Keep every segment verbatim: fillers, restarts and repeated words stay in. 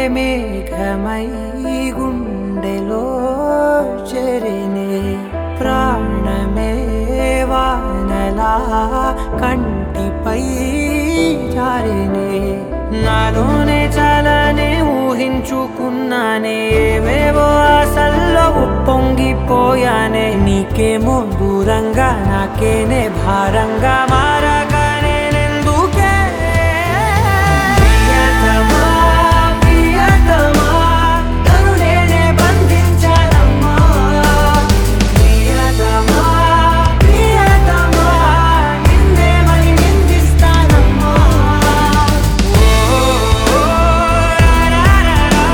మేఘమై గుండెలో చెరినే ప్రాణమే వానలా కంటిపై జారినే నాలోనే చాలానే ఊహించుకున్నానే ఏవేవో ఆశల్లో ఉప్పొంగిపోయానే నీకేమో దూరంగా నాకేనే భారంగా మారగానే నేనెందుకే ప్రియతమా ప్రియతమా నన్ను నేనే బంధించానమ్మా ప్రియతమా ప్రియతమా నిన్నే మరి నిందిస్తానమ్మా ఓ రా రా రా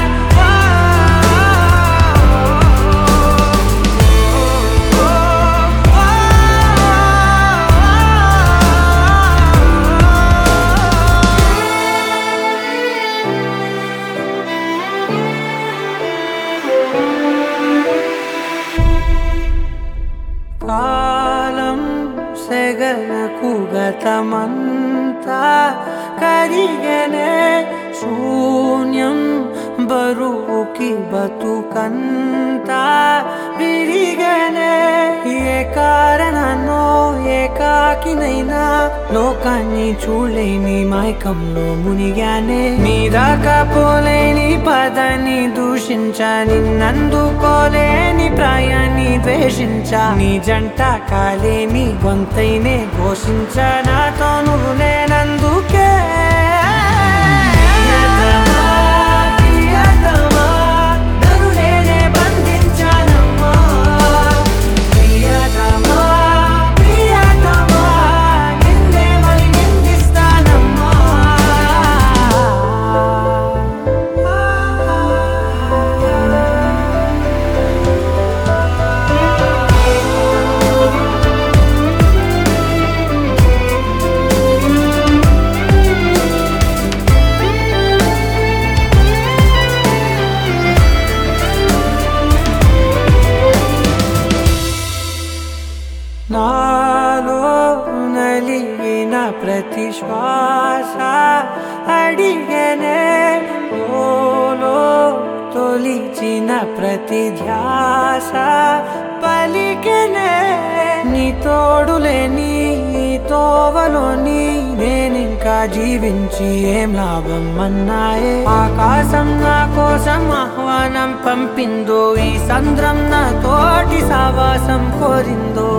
కాలం సెగలకు గతమంతా కరిగనే శూన్యం బరువుకి బతుకంతా విరిగనే ఏ కారణనో ఏకాకినైనా లోకాన్ని చూడలేని మైకంలో మునిగానే నీ దాకా పోలేని పదాన్ని దూషించా నిన్నందుకోలేని ప్రాయాన్ని ద్వేషించా నీ జంట కాలేని గొంతైనే ఘోషించా నాతో నువ్వు లేనందుకే నాలో నలిగిన ప్రతి శ్వాస అడిగనే ఓలో తొలిచిన ప్రతి ధ్యాస పలికనే నీ తోడులేని తోవలోని నేనింకా జీవించి ఏం లాభం అన్నాయే ఆకాశం నా కోసం ఆహ్వానం పంపిందో ఈ సంద్రం నా తోటి సావాసం కోరిందో